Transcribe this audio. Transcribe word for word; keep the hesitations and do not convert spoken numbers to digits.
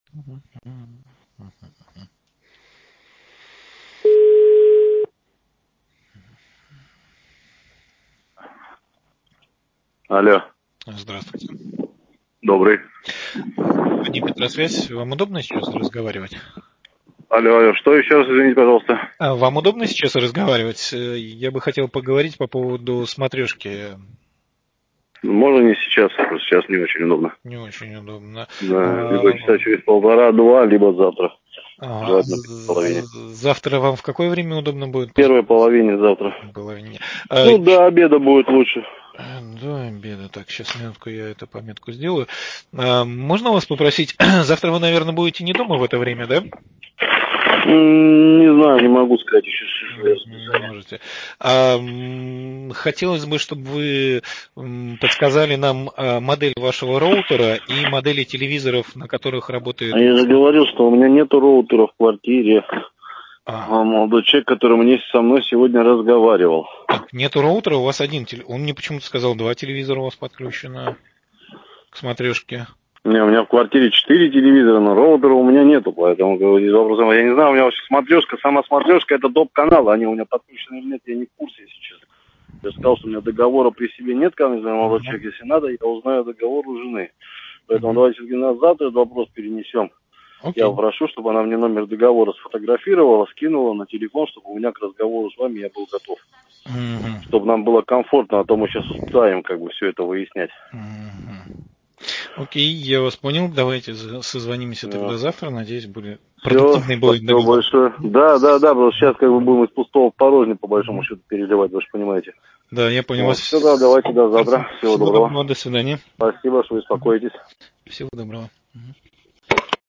Алло. Здравствуйте. Добрый. Вадим, Петросвязь. Вам удобно сейчас разговаривать? Алло, алло. Что еще раз, извините, пожалуйста? А, вам удобно сейчас разговаривать? Я бы хотел поговорить по поводу смотрешки. Можно не сейчас, просто сейчас не очень удобно. Не очень удобно. Да, А, либо часа через полтора-два, либо завтра. ага. Желательно в первой половине. Завтра вам в какое время удобно будет? В первой половине завтра. В половине. Ну, А, до обеда будет лучше. До обеда. Так, сейчас минутку я эту пометку сделаю. А, можно вас попросить, завтра вы, наверное, будете не дома в это время, да? М, Не знаю, не могу сказать еще, что я Не можете. А, м, хотелось бы, чтобы вы м, подсказали нам а, модель вашего роутера и модели телевизоров, на которых работает. А я же говорил, что у меня нету роутера в квартире. А. А молодой человек, который мне со мной сегодня разговаривал. Так, нету роутера, у вас один телевизор. Он мне почему-то сказал, два телевизора у вас подключено к смотрешке. Не, у меня в квартире четыре телевизора, но роутера у меня нету, поэтому говорить вопросом, я не знаю, у меня вообще смотрешка, сама смотрешка, это топ-каналы, они у меня подключены или нет, я не в курсе, если честно. Я сказал, что у меня договора при себе нет, ко мне, молодой человек, если надо, я узнаю договор у жены. Поэтому давайте на завтра этот вопрос перенесем. Окей. Я попрошу, чтобы она мне номер договора сфотографировала, скинула на телефон, чтобы у меня к разговору с вами я был готов. Мгм. Чтобы нам было комфортно, а то мы сейчас устаем как бы все это выяснять. Мгм. Окей, я вас понял. Давайте за- созвонимся тогда Да. завтра. Надеюсь, более Все, продуктивный будет спасибо договор. большое. Да, да, да, потому что сейчас как бы будем из пустого в порожнее, по большому счету, переливать, вы же понимаете. Да, я понял Вот. вас. Все, да, давайте до завтра. Всего Всего доброго. доброго, до свидания. Спасибо, что беспокоитесь. Всего доброго. Мгм.